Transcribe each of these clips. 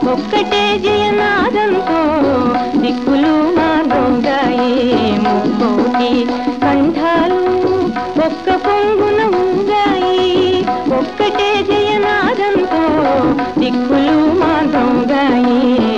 ఒక్కటే జయనాదంతో దిక్కులు మాదోగాయి ముక్కోటి కంఠాలు ఒక్క పొంగున ఊగాయి ఒక్కటే జయనాదంతో దిక్కులు మాదోగాయి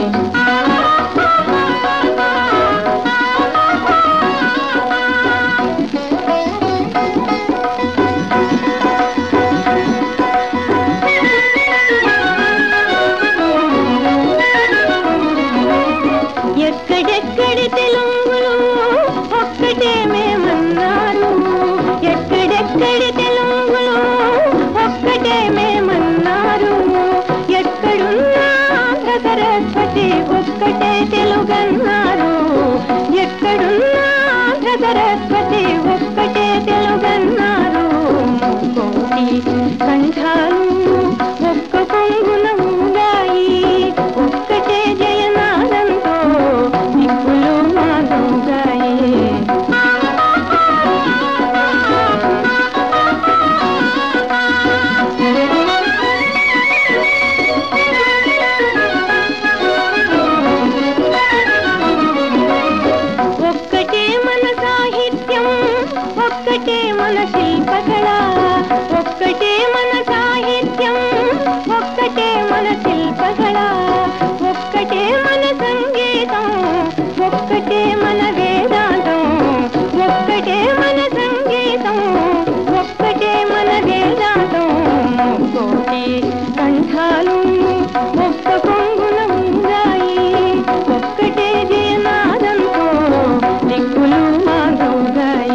ఎక్కడెక్కడి తెలుగులు ఒక్కటే మేమన్నారు ఎక్కడెక్కడి తెలుగులు ఒక్కటే మేమన్నారు ఎక్కడున్నా సరస్వతి ఒక్కటే తెలుగన్నారు ఎక్కడున్నా సరస్వతి ఒక్కటే తెలుగన్నారు కోటి కంఠాలు ఒక్క పొంగున ఊగాయి ఒక్కటే జయనాదంతో దిక్కులు మాదోగాయి ఒక్కటే మన సాహిత్యం ఒక్కటే మన శిల్పకళ ఒక్కటే మన సాహిత్యం ఒక్కటే మన శిల్పకళ ఒక్కటే మన సంగీతం ఒక్కటే మన వేదాంతం ఒక్కటే మన సంగీతం ఒక్కటే మన వేదాంతం కోటి కంఠాలు ఒక్క పొంగున ఊగాయి ఒక్కటే జయనాదంతో దిక్కులు మాదోగాయి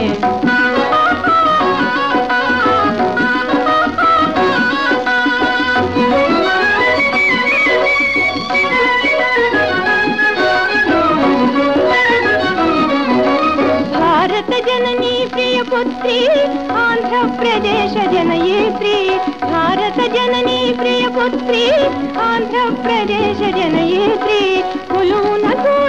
భారత జననీ ప్రియపుత్రి ఆంధ్రప్రదేశ జనయేత్రి భారత జననీ ప్రియపుత్రి ఆంధ్రప్రదేశ జనయేత్రి కొలువునకు